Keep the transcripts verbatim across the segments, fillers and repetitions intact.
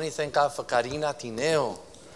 many thank God for Karina Tineo?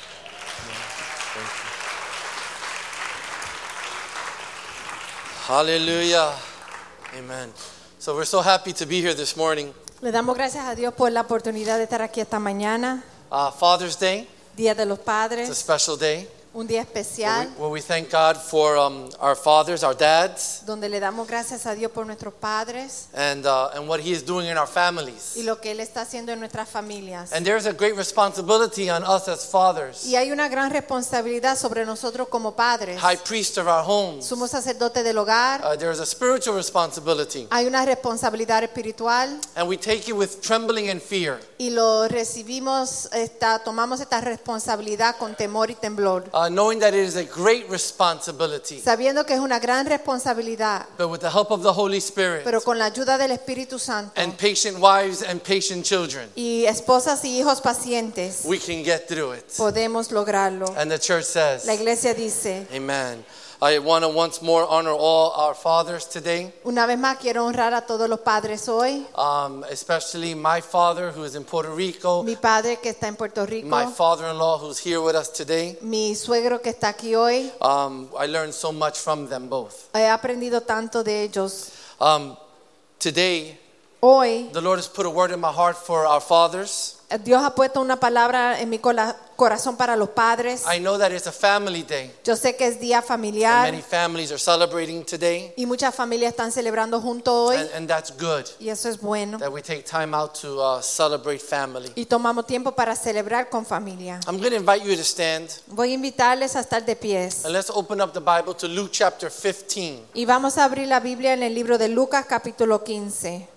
Hallelujah. Amen. So we're so happy to be here this morning. Le damos gracias a Dios por la oportunidad de estar aquí esta mañana. Uh, Father's Day, Día de los it's a Padres, special day un día where we, especial where we thank God for um, our fathers, our dads, donde le damos gracias a Dios por nuestros padres and uh, and what He is doing in our families. y lo que Él está haciendo en nuestras familias. And there's a great responsibility on us as fathers, Y hay una gran responsabilidad sobre nosotros como padres. high priest of our homes. Somos sacerdotes del hogar. Uh, there's a spiritual responsibility, Hay una responsabilidad espiritual and we take it with trembling and fear, y lo recibimos, esta, tomamos esta responsabilidad con temor y temblor, uh, knowing that it is a great responsibility. sabiendo que es una gran responsabilidad, But with the help of the Holy Spirit pero con la ayuda del Espíritu Santo and patient wives and patient children, y esposas y hijos pacientes, we can get through it. podemos lograrlo. And the church says, La iglesia dice, Amen. I want to once more honor all our fathers today, una vez más quiero honrar a todos los padres hoy. um, especially my father who is in Puerto Rico, Mi padre que está en Puerto Rico, my father-in-law who's here with us today. mi suegro que está aquí hoy. Um, I learned so much from them both. He aprendido tanto de ellos. Um, today, Hoy the Lord has put a word in my heart for our fathers. Dios ha puesto una palabra en mi cola- corazón para los padres. I know that it's a family day, Yo sé que es día and familiar many families are celebrating today, y muchas familias están celebrando junto hoy, and, and that's good y eso es bueno. that we take time out to uh, celebrate family. Y tomamos tiempo para celebrar con familia. I'm going to invite you to stand, Voy a invitarles a estar de pies. and let's open up the Bible to Luke chapter fifteen. Y vamos a abrir la Biblia en el libro de Lucas capítulo quince.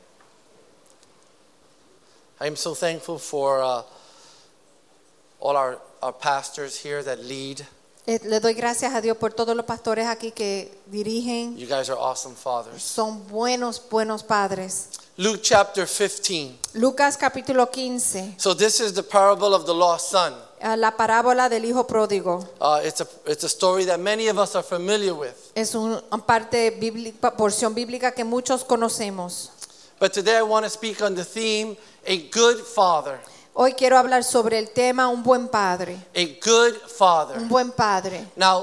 I am so thankful for uh, all our, our pastors here that lead. Eh, Le doy gracias a Dios por todos los pastores aquí que dirigen. You guys are awesome fathers. Son buenos, buenos padres. Luke chapter fifteen. Lucas capítulo quince. So this is the parable of the lost son. eh, La parábola del hijo pródigo. Uh, it's a it's a story that many of us are familiar with. Es una parte bíblica, porción bíblica que muchos conocemos. But today I want to speak on the theme, a good father. Hoy quiero hablar sobre el tema un buen padre. A good father. Un buen padre. Now,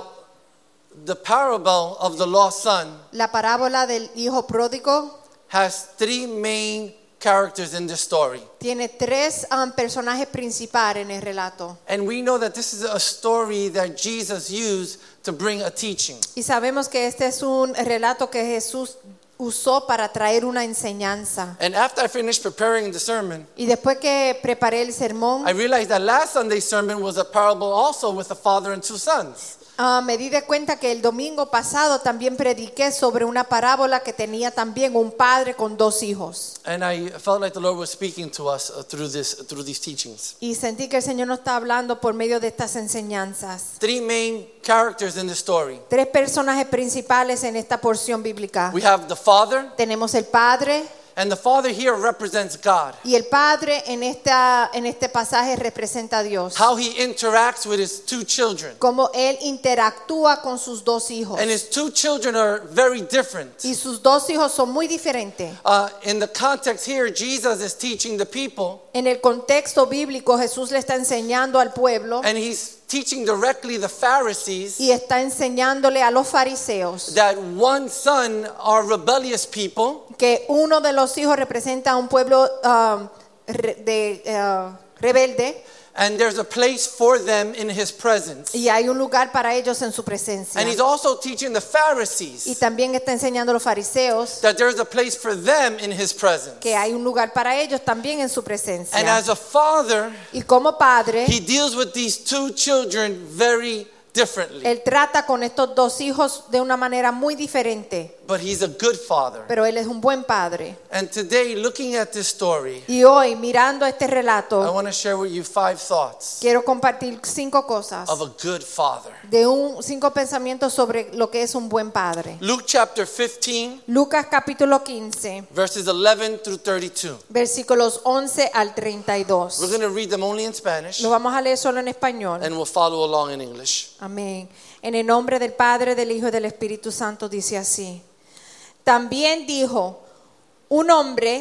the parable of the lost son La parábola del hijo pródigo has three main characters in the story. tiene tres um, personajes principales en el relato. And we know that this is a story that Jesus used to bring a teaching. Y sabemos que este es un relato que Jesús usó para traer una enseñanza. And after I finished preparing the sermon, Y después que preparé el sermón, I realized that last Sunday's sermon was a parable also with a father and two sons. uh, me di de cuenta que el domingo pasado también prediqué sobre una parábola que tenía también un padre con dos hijos. And I felt like the Lord was speaking to us uh, through this through these teachings. Y sentí que el Señor nos está hablando por medio de estas enseñanzas. Three main characters in the story. Tres personajes principales en esta porción bíblica. We have the father, Tenemos el padre, and the father here represents God. y el padre en esta en este pasaje representa a Dios. How he interacts with his two children. Como él interactúa con sus dos hijos. And his two children are very different. Y sus dos hijos son muy diferentes. Uh, in the context here, Jesus is teaching the people, En el contexto bíblico, Jesús le está enseñando al pueblo and he's teaching directly the Pharisees y está enseñándole a los fariseos that one son are rebellious people, que uno de los hijos representa a un pueblo um, re- de, uh, rebelde and there's a place for them in his presence. y hay un lugar para ellos en su presencia. And he's also teaching the Y Pharisees también está enseñando a los fariseos that there's a place for them in his presence. que hay un lugar para ellos también en su And presencia. as a father, Y como padre, he deals with these two children very differently. él trata con estos dos hijos de una manera muy diferente, But he's a good father. pero él es un buen padre. And today, looking at this story, Y hoy, mirando este I relato, want to share with you five thoughts quiero compartir cinco cosas, of a good father. de un cinco pensamientos sobre lo que es un buen padre. Luke chapter fifteen, Lucas capítulo quince, verses eleven through thirty-two. versículos once al treinta y dos. We're going to read them only in Spanish, Lo vamos a leer solo en español. and we'll follow along in English. Amén. En el nombre del Padre, del Hijo y del Espíritu Santo dice así. También dijo, un hombre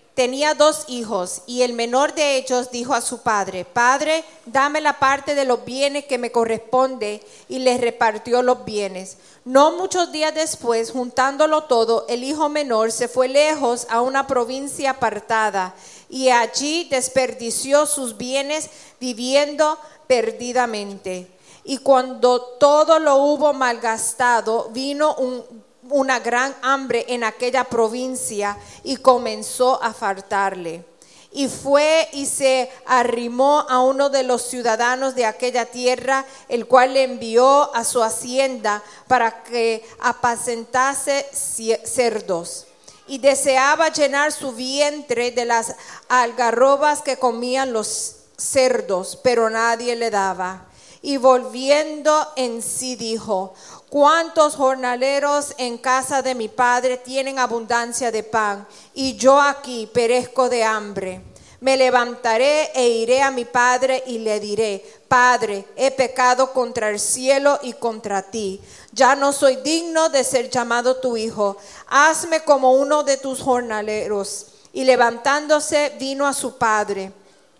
tenía dos hijos, y el menor de ellos dijo a su padre: Padre, dame la parte de los bienes que me corresponde, y les repartió los bienes. No muchos días después, juntándolo todo, el hijo menor se fue lejos a una provincia apartada, y allí desperdició sus bienes viviendo perdidamente. Y cuando todo lo hubo malgastado, vino un, una gran hambre en aquella provincia y comenzó a faltarle. Y fue y se arrimó a uno de los ciudadanos de aquella tierra, el cual le envió a su hacienda para que apacentase cerdos. Y deseaba llenar su vientre de las algarrobas que comían los cerdos, pero nadie le daba. Y volviendo en sí dijo: ¿Cuántos jornaleros en casa de mi padre tienen abundancia de pan, y yo aquí perezco de hambre? Me levantaré e iré a mi padre y le diré: Padre, he pecado contra el cielo y contra ti. Ya no soy digno de ser llamado tu hijo. Hazme como uno de tus jornaleros. Y levantándose vino a su padre.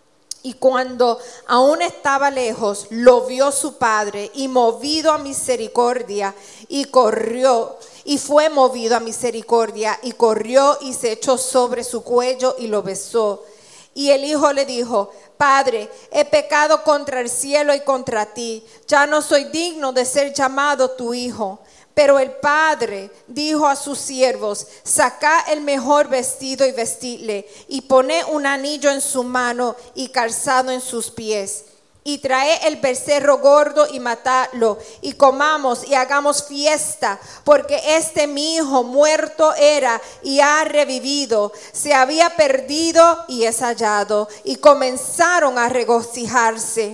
Y cuando aún estaba lejos, lo vio su padre, y movido a misericordia, y corrió, y fue movido a misericordia, y corrió y se echó sobre su cuello y lo besó. Y el hijo le dijo: Padre, he pecado contra el cielo y contra ti, ya no soy digno de ser llamado tu hijo. Pero el padre dijo a sus siervos: Sacad el mejor vestido y vestidle, y poned un anillo en su mano y calzado en sus pies. Y traed el becerro gordo y matadlo, y comamos y hagamos fiesta, porque este mi hijo muerto era y ha revivido, se había perdido y es hallado. Y comenzaron a regocijarse.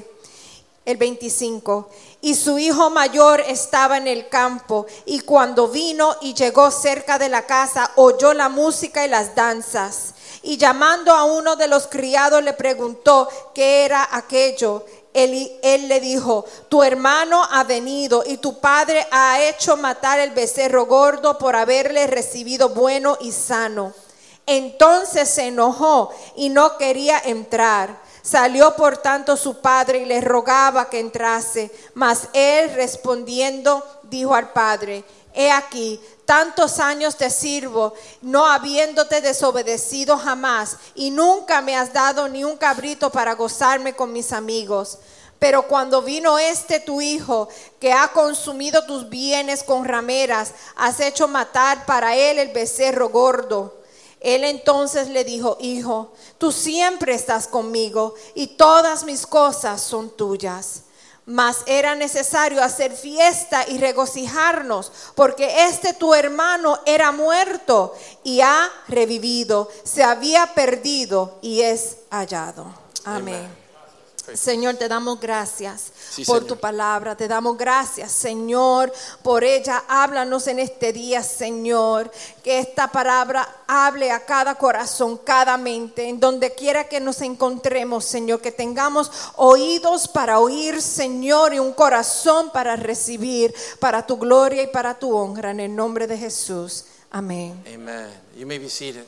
El veinticinco. Y su hijo mayor estaba en el campo, y cuando vino y llegó cerca de la casa, oyó la música y las danzas. Y llamando a uno de los criados le preguntó qué era aquello. Él, él le dijo: tu hermano ha venido, y tu padre ha hecho matar el becerro gordo por haberle recibido bueno y sano. Entonces se enojó y no quería entrar. Salió por tanto su padre y le rogaba que entrase, mas él respondiendo dijo al padre: he aquí, tantos años te sirvo, no habiéndote desobedecido jamás, y nunca me has dado ni un cabrito para gozarme con mis amigos. Pero cuando vino este tu hijo, que ha consumido tus bienes con rameras, has hecho matar para él el becerro gordo. Él entonces le dijo: hijo, tú siempre estás conmigo, y todas mis cosas son tuyas. Mas era necesario hacer fiesta y regocijarnos, porque este tu hermano era muerto y ha revivido, se había perdido y es hallado. Amén. Amen. Señor, te damos gracias sí, por Señor. Tu palabra, te damos gracias, Señor, por ella. Háblanos en este día, Señor, que esta palabra hable a cada corazón, cada mente, en donde quiera que nos encontremos, Señor, que tengamos oídos para oír, Señor, y un corazón para recibir, para tu gloria y para tu honra, en el nombre de Jesús. Amén. Amen. You may be seated.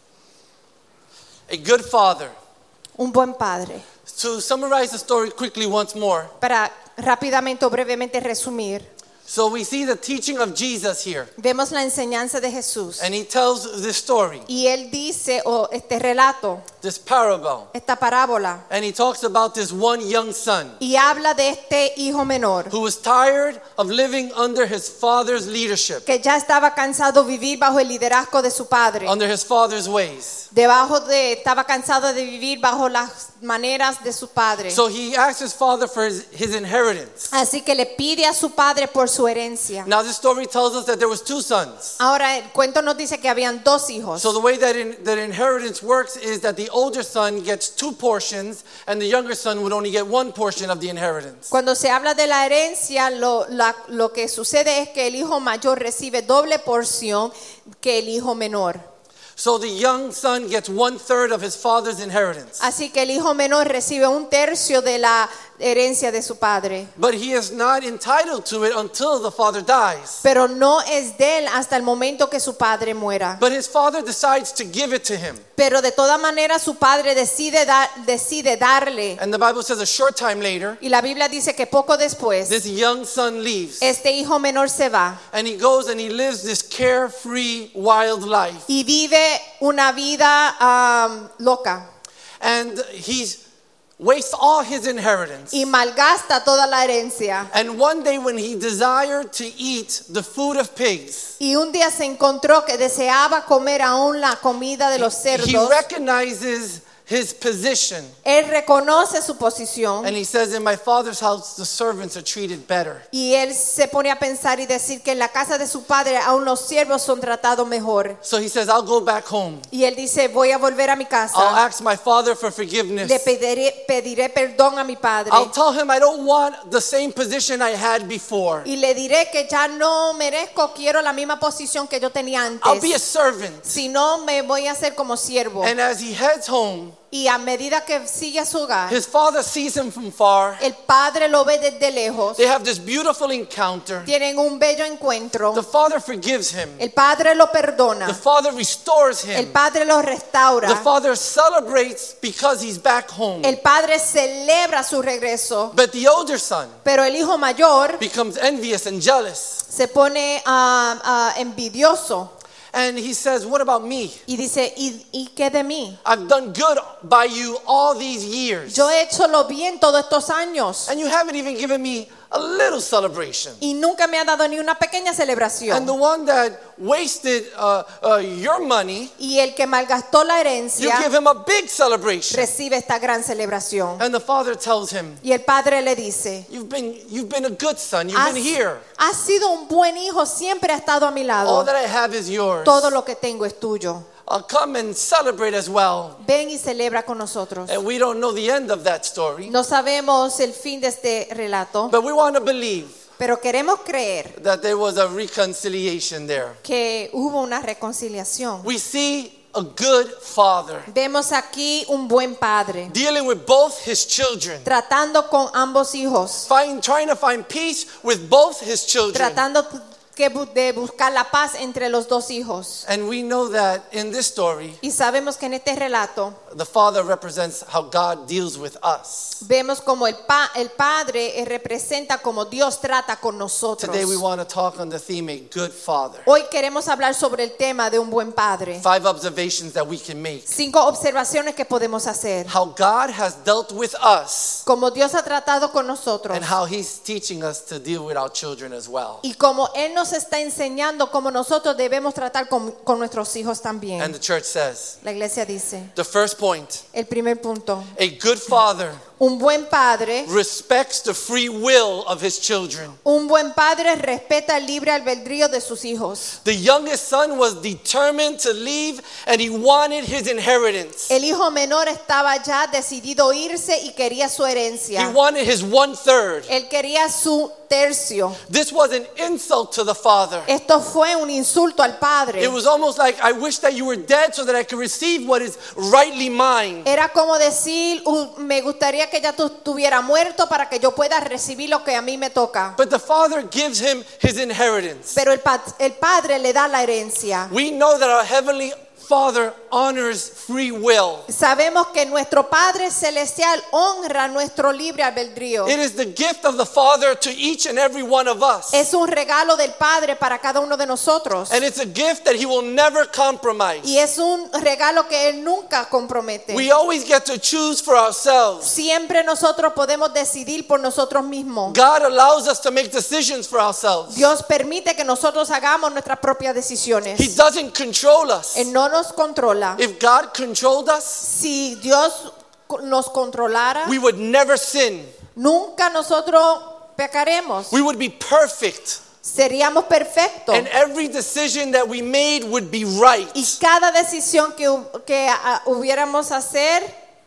A good father. Un buen padre. To summarize the story quickly once more. Para rápidamente o brevemente resumir. So we see the teaching of Jesus here. Vemos la enseñanza de Jesús. And he tells this story. Y él dice o este relato. This parable. Esta parábola. And he talks about this one young son. Y habla de este hijo menor. Who was tired of living under his father's leadership. Que ya estaba cansado de vivir bajo el liderazgo de su padre. Under his father's ways. Debajo de estaba cansado de vivir bajo las maneras de su padre. So he asked his father for his, his inheritance. Así que le pide a su padre por su herencia. Now this story tells us that there was two sons. Ahora el cuento nos dice que habían dos hijos. So the way that in, that inheritance works is that the older son gets two portions and the younger son would only get one portion of the inheritance. Cuando se habla de la herencia, lo, la, lo que sucede es que el hijo mayor recibe doble porción que el hijo menor. So the young son gets one third of his father's inheritance. Así que el hijo menor recibe un tercio de la herencia de su padre. But he is not entitled to it until the father dies. Pero no es de él hasta el momento que su padre muera. But his father decides to give it to him. Pero de toda manera su padre decide, dar, decide darle. And the Bible says a short time later, Y la Biblia dice que poco después this young son leaves. este hijo menor se va And he goes and he lives this carefree, wild life. y vive una vida um, loca And he wastes all his inheritance. y malgasta toda la herencia. And one day when he desired to eat the food of pigs, Y un día se encontró que deseaba comer aún la comida de los he cerdos. recognizes his position. Él reconoce su posición And he says, in my father's house, the servants are treated better. y él se pone a pensar y decir que en la casa de su padre aún los siervos son tratados mejor. So he says, I'll go back home. Y él dice, voy a volver a mi I'll casa. ask my father for forgiveness. Le pediré, pediré perdón a mi padre. I'll tell him I don't want the same position I had before. Y le diré que ya no merezco, quiero la misma posición que yo tenía I'll be a antes. servant. Si no, me voy a hacer como siervo. And as he heads home, Y a medida que sigue a su hogar, his father sees him from far. el padre lo ve desde lejos. They have this beautiful encounter. Tienen un bello encuentro. The father forgives him. El padre lo perdona. The father restores El him. padre lo restaura. The father celebrates because he's back home. El padre celebra su regreso. But the older son Pero el hijo mayor becomes envious and jealous. se pone ah, ah, envidioso And he says, what about me? y dice, ¿y, ¿y qué de mí? I've done good by you all these years. Yo he hecho lo bien todos estos años And you haven't even given me a little celebration. y nunca me ha dado ni una pequeña And the celebración. one that wasted uh, uh, your money, Y el que malgastó la you herencia give him a big celebration. recibe esta gran celebración. And the father tells him, Y el padre le dice, you've been, you've been a good son. You've has, been here. has sido un buen hijo, siempre ha estado a mi All lado. that I have is yours. Todo lo que tengo es tuyo. Uh, come and celebrate as well. Ven y celebra con nosotros. And we don't know the end of that story. No sabemos el fin de este relato, But we want to believe pero queremos creer that there was a reconciliation there. que hubo una reconciliación. We see a good father Vemos aquí un buen padre dealing with both his children, tratando con ambos hijos, find, trying to find peace with both his children. tratando que bu- de buscar la paz entre los dos hijos. And we know that in this story, Y sabemos que en este relato the father represents how God deals with us. vemos como el, pa- el padre eh, representa como Dios trata con nosotros. Today we want to talk on the theme, a good father. Hoy queremos hablar sobre el tema de un buen padre. Five observations that we can make. Cinco observaciones que podemos hacer. How God has dealt with us Como Dios ha tratado con nosotros. and how he's teaching us to deal with our children as well. Y como Él nos está enseñando cómo nosotros debemos tratar con, con nuestros hijos también. And the church says, La iglesia dice, the first point, el primer punto, a good father un buen padre, respects the free will of his children. un buen padre respeta el libre albedrío de sus hijos. The youngest son was determined to leave and he wanted his inheritance. El hijo menor estaba ya decidido irse y quería su He herencia. wanted his one third. Él quería su tercio. This was an insult to the father. Esto fue un insulto al padre. It was almost like, I wish that you were dead so that I could receive what is rightly mine. Era como decir, "Uh, me gustaría que ya tú estuvieras muerto para que yo pueda recibir lo que a mí me toca." But the father gives him his inheritance. Pero el, pa- el padre le da la herencia. We know that our heavenly Father honors free will. Sabemos que nuestro Padre Celestial honra nuestro libre albedrío. It is the gift of the Father to each and every one of us. Es un regalo del Padre para cada uno de nosotros. And it's a gift that he will never compromise. Y es un regalo que Él nunca compromete. We always get to choose for ourselves. Siempre nosotros podemos decidir por nosotros mismos. God allows us to make decisions for ourselves. Dios permite que nosotros hagamos nuestras propias decisiones. He doesn't control us. Él no nos controla. If God controlled us, Si Dios nos controlara, we would never sin. nunca nosotros pecaremos. We would be perfect. Seríamos perfectos. And every decision that we made would be right. Y cada decisión que, hu- que ah, hubiéramos hacer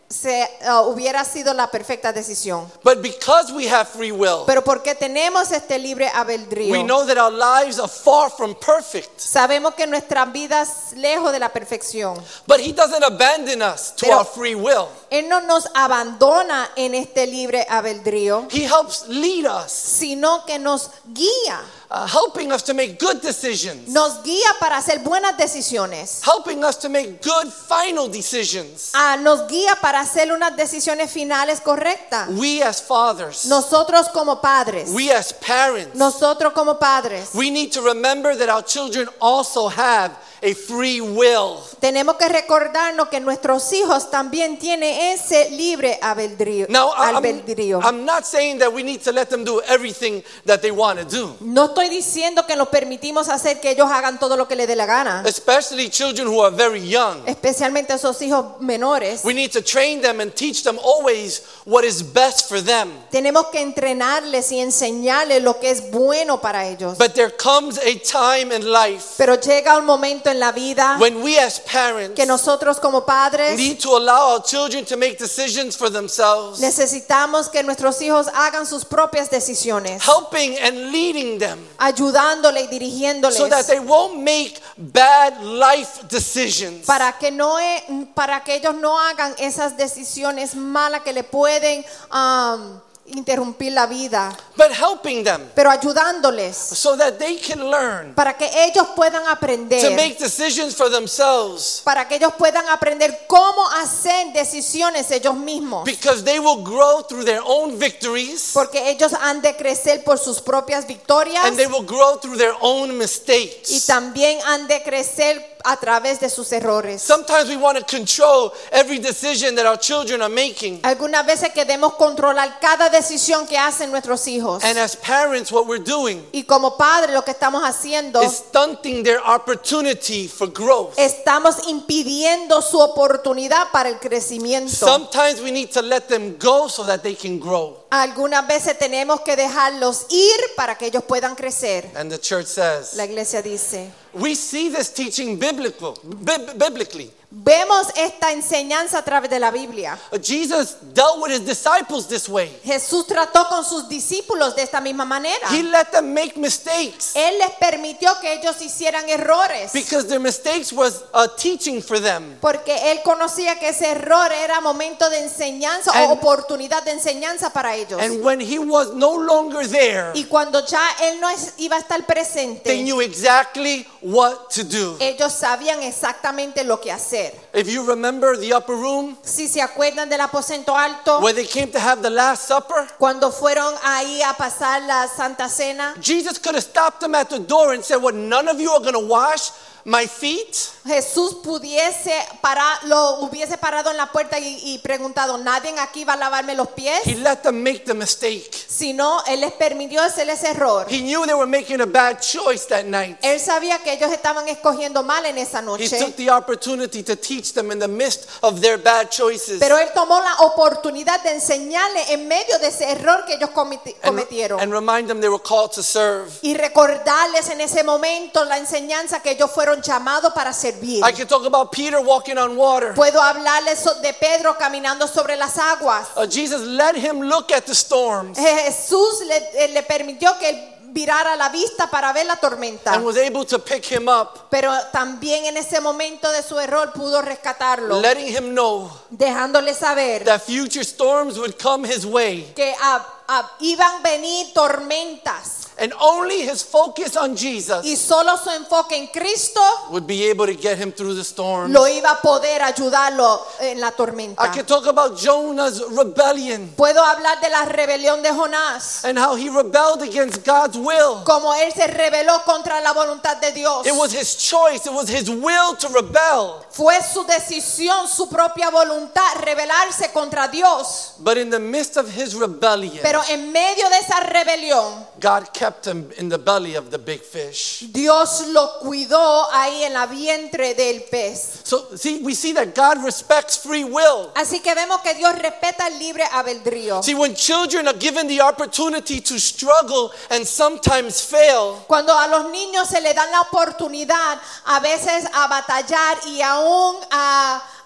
se, uh, hubiera sido la perfecta decisión. But because we have free will, Pero porque tenemos este libre albedrío, we know that our lives are far from perfect. sabemos que nuestras vidas lejos de la perfección. But he doesn't abandon us to Pero- our free will. Él no nos abandona en este libre albedrío, He helps lead us, sino que nos guía. uh, helping us to make good decisions, Nos guía para hacer buenas decisiones. helping us to make good final decisions. Ah, nos guía para hacer unas decisiones finales correctas. We as fathers, Nosotros como padres, we as parents, nosotros como padres, we need to remember that our children also have a free will. tenemos que recordarnos que nuestros hijos también tienen ese libre albedrío. Now, I- albedrío. I'm, I'm not saying that we need to let them do everything that they want to do, No estoy diciendo que nos permitimos hacer que ellos hagan todo lo que les dé la gana, especially children who are very young. especialmente esos hijos menores. We need to train them and teach them always what is best for them. Tenemos que entrenarles y enseñarles lo que es bueno para ellos. But there comes a time in life Pero llega un momento en la vida when we as parents que nosotros como padres need to allow our children to make decisions for themselves, necesitamos que nuestros hijos hagan sus propias decisiones, helping and leading them ayudándole y dirigiéndoles so that they won't make bad life decisions. para que no e- para que ellos no hagan esas decisiones malas que le pueden um, interrumpir la vida, But helping them pero ayudándoles so that they can learn para que ellos puedan to aprender, make decisions for themselves, para que ellos puedan aprender cómo hacer decisiones ellos mismos, because they will grow through their own victories porque ellos han de crecer por sus propias victorias and they will grow through their own y mistakes. también han de crecer a través de sus errores. Sometimes we want to control every decision that our children are making. Algunas veces queremos controlar cada decisión que hacen nuestros hijos. And as parents, what we're doing Y como padres lo que estamos haciendo, is stunting their opportunity for growth. estamos impidiendo su oportunidad para el crecimiento. Sometimes we need to let them go so that they can grow. Algunas veces tenemos que dejarlos ir para que ellos puedan crecer. And the church says, La iglesia dice, we see this teaching biblical, bib- biblically. vemos esta enseñanza a través de la Biblia. Jesus dealt with his disciples this way. Jesús trató con sus discípulos de esta misma manera. He let them make mistakes Él les permitió que ellos hicieran errores, because their mistakes was a teaching for them. porque Él conocía que ese error era momento de enseñanza And- o oportunidad de enseñanza para ellos. And when he was no longer there, Y cuando ya Él no es- iba a estar presente, they knew exactly what to do. ellos sabían exactamente lo que hacer. If you remember the upper room Si se acuerdan del aposento alto, where they came to have the Last Supper, cuando fueron ahí a pasar la Santa Cena, Jesus could have stopped them at the door and said, "What, none of you are going to wash my feet?" Jesús pudiese parar, lo hubiese parado en la puerta y, y preguntado, ¿nadie aquí va a lavarme los pies? He let them make the mistake. Si no, Él les permitió hacer ese error. He knew they were making a bad choice that night. Él sabía que ellos estaban escogiendo mal en esa He noche, took the opportunity to teach them in the midst of their bad choices. pero Él tomó la oportunidad de enseñarle en medio de ese error que ellos cometi- And, cometieron. and remind them they were called to serve. Y recordarles en ese momento la enseñanza que ellos fueron llamados para servir. I can talk about Peter walking on water. Puedo hablarles so- de Pedro caminando sobre las aguas. Uh, Jesus let him look at the storms Jesús le, eh, le permitió que él virara la vista para ver la tormenta, and was able to pick him up, pero también en ese momento de su error pudo rescatarlo, letting him know dejándole saber that future storms would come his way. que ah, ah, iban a venir tormentas And only his focus on Jesus y solo su enfoque en Cristo would be able to get him through the storms. lo iba a poder ayudarlo en la tormenta. I can talk about Jonah's rebellion Puedo hablar de la rebelión de Jonás, and how he rebelled against God's will. como él se rebeló contra la voluntad de Dios. It was his choice, it was his will to rebel. Fue su decisión, su propia voluntad, rebelarse contra Dios. But in the midst of his rebellion, Pero en medio de esa rebelión, God kept him in the belly of the big fish. Dios lo cuidó ahí en la vientre del pez. So see, we see that God respects free will. Así que vemos que Dios respeta el libre albedrío. See, when children are given the opportunity to struggle and sometimes fail, Cuando a los niños se le dan la oportunidad a veces a batallar y aún a,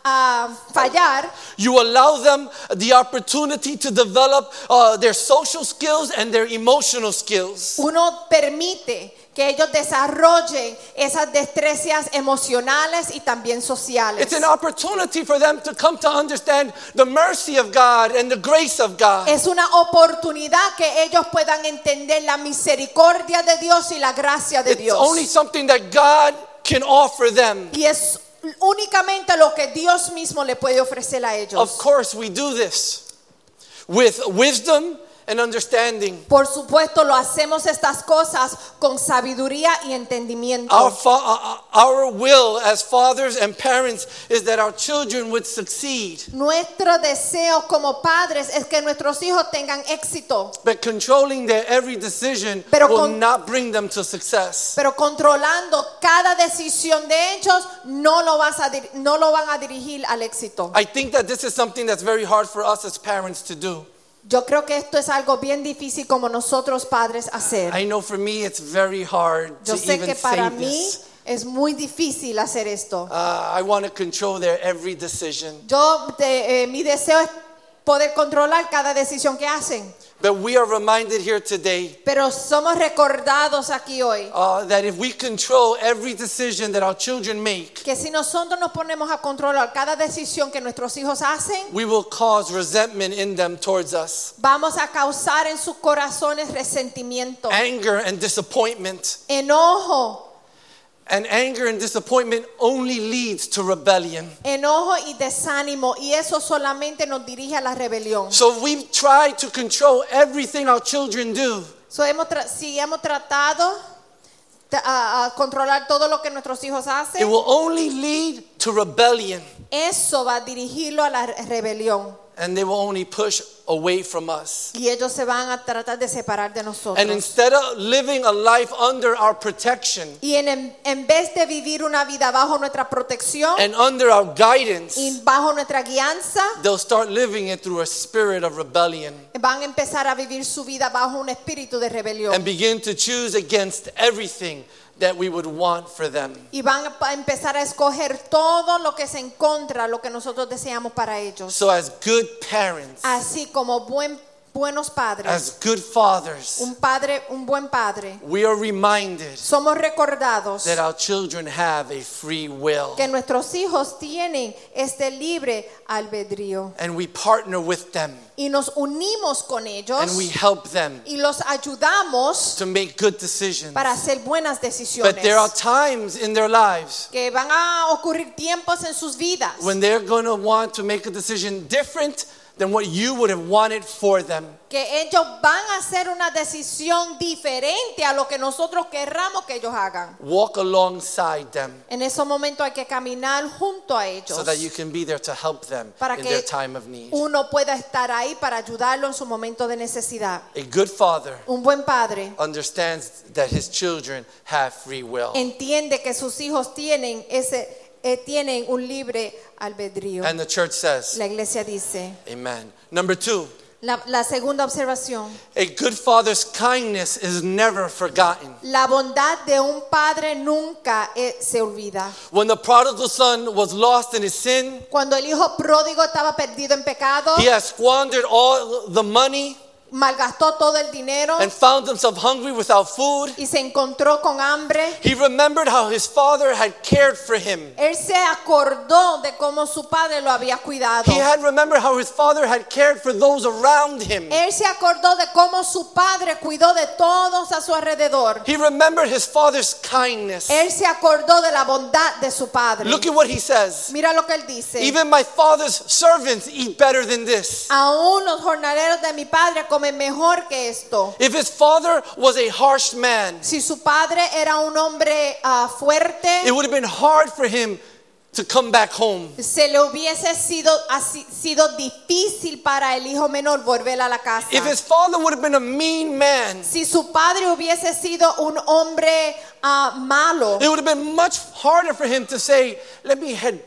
a fallar, You allow them the opportunity to develop uh, their social skills and their emotional skills. uno permite que ellos desarrollen esas destrezas emocionales y también sociales. It's an opportunity for them to come to understand the mercy of God and the grace of God. Es una oportunidad que ellos puedan entender la misericordia de Dios y la gracia de It's Dios. only something that God can offer them. Y es únicamente lo que Dios mismo le puede ofrecer a Of ellos. course, we do this with wisdom and understanding. Por supuesto, lo hacemos estas cosas con sabiduría y entendimiento. Our, fa- uh, our will as fathers and parents is that our children would succeed. Nuestro deseo como padres es que nuestros hijos tengan éxito, But controlling their every decision Pero will con- not bring them to success. pero controlando cada decisión de ellos no lo, vas a dir- no lo van a dirigir al éxito. I think that this is something that's very hard for us as parents to do. Yo creo que esto es algo bien difícil como nosotros padres hacer. I know for me it's very hard Yo to sé even que para say mí this. es muy difícil hacer esto. Uh, I want to control their every decision. Yo de- eh, mi deseo es poder controlar cada decisión que hacen. But we are reminded here today Pero somos recordados aquí hoy uh, that if we control every decision that our children make, que si nosotros nos ponemos a controlar cada decisión que nuestros hijos hacen, we will cause resentment in them towards us, vamos a causar en sus corazones resentimiento, anger and disappointment. enojo, And anger and disappointment only leads to rebellion. enojo y desánimo, y eso solamente nos dirige a la rebelión. So we try to control everything our children do. So, hemos tra- si hemos tratado de, a, a controlar todo lo que nuestros hijos It hacen, will only lead to rebellion, eso va a dirigirlo a la re- rebelión. and they will only push away from us. Y ellos se van a tratar de separar de nosotros. And instead of living a life under our protection Y en, en vez de vivir una vida bajo nuestra protección and under our guidance, y bajo nuestra guianza, they'll start living it through a spirit of rebellion van a empezar a vivir su vida bajo un espíritu de rebelión. and begin to choose against everything that we would want for them. Y van a empezar a escoger todo lo que se encontra, lo que nosotros deseamos para ellos. So as good parents, Así como buen, buenos padres, as good fathers, un padre, un buen padre, we are reminded somos recordados that our children have a free will, que nuestros hijos tienen este libre albedrío. and we partner with them Y nos unimos con ellos and we help them y los ayudamos to make good decisions. para hacer buenas decisiones. But there are times in their lives Que van a ocurrir tiempos en sus vidas when they're going to want to make a decision different than what you would have wanted for them. que ellos van a hacer una decisión diferente a lo que nosotros querramos que ellos hagan. Walk alongside them En esos momentos hay que caminar junto a ellos so that you can be there to help them para in que their time of need. uno pueda estar ahí para ayudarlo en su momento de necesidad. A good father Un buen padre understands that his children have free will. entiende que sus hijos tienen ese eh, tienen un libre albedrío. And the church says, La iglesia dice. amen. Number two, La, la segunda observación. a good father's kindness is never forgotten. La bondad de un padre nunca eh, se olvida. When the prodigal son was lost in his sin, Cuando el hijo pródigo estaba perdido en pecado, he had squandered all the money malgastó todo el dinero and found himself hungry without food. y se encontró con hambre. He remembered how his father had cared for him. Él se acordó de cómo su padre lo había cuidado. He had remembered how his father had cared for those around him. Él se acordó de cómo su padre cuidó de todos a su alrededor. He remembered his father's kindness. Él se acordó de la bondad de su padre. Look at what he says. Mira lo que él dice. Even my father's servants eat better than this. Aún los jornaleros de mi padre comen mejor que esto. If his father was a harsh man, Si su padre era un hombre uh, fuerte, it would have been hard for him to come back home. se le hubiese sido, así, sido difícil para el hijo menor volver a la casa. If his father would have been a mean man, Si su padre hubiese sido un hombre uh, malo, it would have been much harder for him to say, let me head back.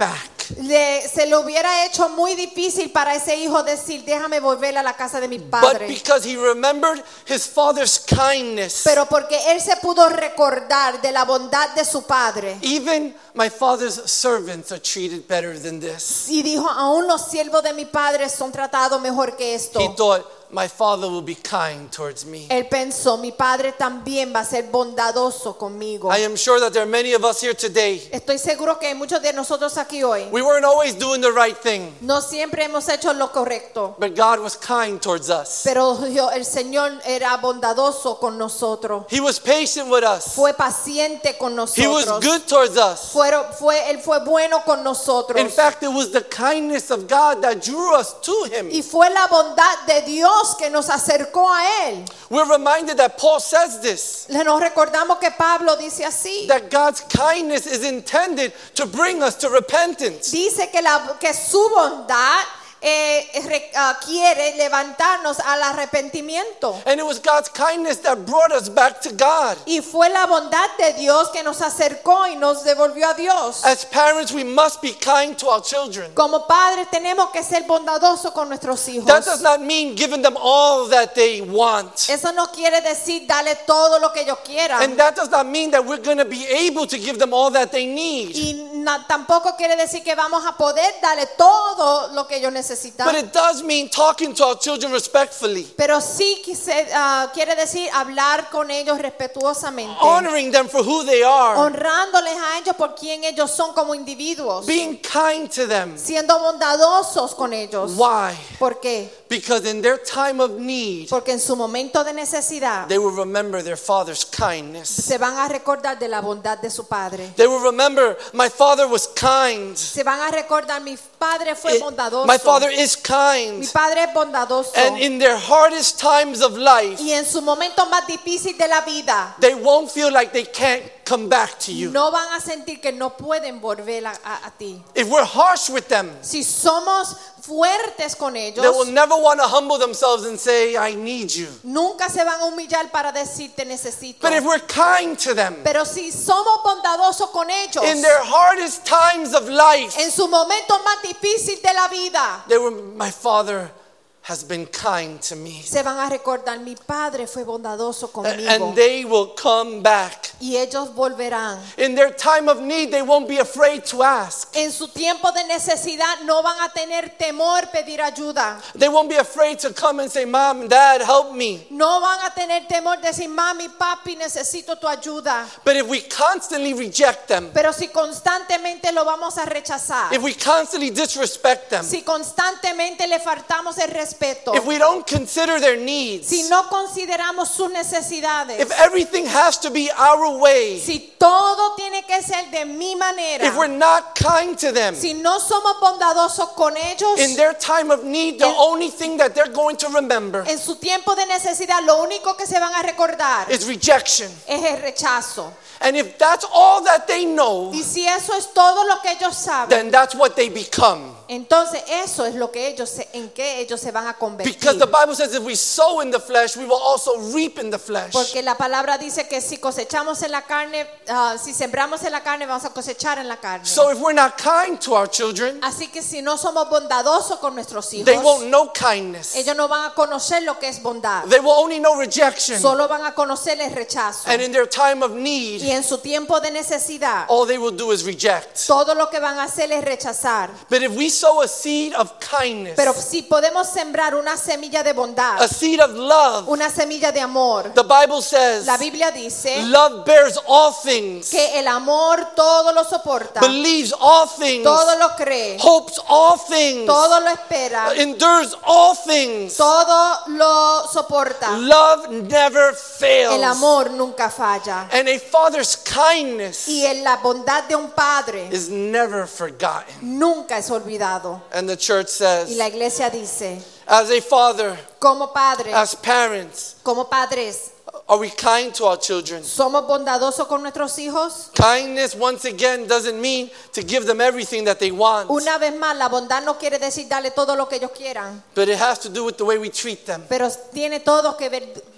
Le- se le hubiera hecho muy difícil para ese hijo decir, déjame volver a la casa de mi But padre. because he remembered his father's kindness, Pero porque él se pudo recordar de la bondad de su padre. even my father's servants are treated better than this. Y dijo, aún los siervos de mi padre son tratados mejor que esto. He thought, my father will be kind towards me. Él pensó, mi padre también va a ser bondadoso conmigo. I am sure that there are many of us here today. Estoy seguro que hay muchos de nosotros aquí hoy. We weren't always doing the right thing, No siempre hemos hecho lo correcto. but God was kind towards us. Pero Dios- el Señor era bondadoso con nosotros. He was patient with us. Fue paciente con He was nosotros. good towards us. Fueron- fue, él fue bueno con nosotros. In fact, it was the kindness of God that drew us to him. Y fue la bondad de Dios que nos acercó a él. We're reminded that Paul says this, Le- Nos recordamos que Pablo dice así. that God's kindness is intended to bring us to repentance. Dice que, la, que su bondad eh, re- ah, quiere levantarnos al arrepentimiento. And it was God's kindness that brought us back to God. Y fue la bondad de Dios que nos acercó y nos devolvió a Dios. As parents, we must be kind to our children. Como padres tenemos que ser bondadosos con nuestros hijos. That does not mean giving them all that they want. Eso no quiere decir darle todo lo que ellos quieran. And that does not mean that we're going to be able to give them all that they need. Y na- tampoco quiere decir que vamos a poder darle todo lo que ellos necesitan. But it does mean talking to our children respectfully, Pero sí quise- ah, quiere decir hablar con ellos respetuosamente. honoring them for who they are, Honrándoles a ellos por quien ellos son como individuos. being kind to them. Siendo bondadosos con ellos. Why? ¿Por qué? Because in their time of need, Porque en su momento de necesidad they will remember their father's kindness. se van a recordar de la bondad de su padre. They will remember, my father was kind. Se van a recordar, mi padre fue It- bondadoso. my father is Mi kind. padre es bondadoso. And in their hardest times of life, Y en su momento más difícil de la vida, they won't feel like they can't come back to you. no van a sentir que no pueden volver a, a- a ti. If we're harsh with them, Si somos fuertes con ellos, they will never want to humble themselves and say, I need you. nunca se van a humillar para decir te necesito. But if we're kind to them, Pero si somos bondadosos con ellos, in their hardest times of life, en su momento más difícil de la vida, they were, my father has been kind to me. se van a recordar, mi padre fue bondadoso A- conmigo. And they will come back. Y ellos volverán. In their time of need, they won't be afraid to ask. En su tiempo de necesidad no van a tener temor pedir ayuda. They won't be afraid to come and say, Mom, Dad, help me. No van a tener temor de decir, mami, papi, necesito tu ayuda. But if we constantly reject them, Pero si constantemente lo vamos a rechazar, if we constantly disrespect them, si constantemente le faltamos el respeto, if we don't consider their needs, si no consideramos sus necesidades, if everything has to be our way, si todo tiene que ser de mi manera, if we're not kind to them, si no somos bondadosos con ellos, in their time of need, the En- only thing that they're going to remember en su tiempo de necesidad, lo único que se van a recordar is rejection. es el rechazo. And if that's all that they know, Y si eso es todo lo que ellos saben, then that's what they become. entonces eso es lo que ellos se- en que ellos se van a convertir. Because the Bible says if we sow in the flesh, we will also reap in the flesh. Porque la palabra dice que si cosechamos en la carne, ah, si sembramos en la carne, vamos a cosechar en la carne. So if we're not kind to our children, Así que si no somos bondadosos con nuestros hijos, they won't know kindness. ellos no van a conocer lo que es bondad. They will only know rejection. Solo van a conocer el rechazo. And in their time of need, Y en su tiempo de necesidad, all they will do is reject. todo lo que van a hacer es rechazar. But if we sow a seed of kindness, Pero si podemos sembrar una semilla de bondad, a seed of love, una semilla de amor, the Bible says la Biblia dice love bears all things, que el amor todo lo soporta, believes all things, todo lo cree, hopes all things, todo lo espera, endures all things. todo lo soporta. Love never fails. El amor nunca falla. And a father's kindness Y en la bondad de un padre is never forgotten. nunca es olvidado. And the church Y says, la iglesia dice, as a father, como padres, as parents, como padres, are we kind to our children? ¿somos bondadosos con nuestros hijos? Kindness, once again, doesn't mean to give them everything that they want, Una vez más, la bondad no quiere decir darle todo lo que ellos quieran, but it has to do with the way we treat them. pero tiene todo que ver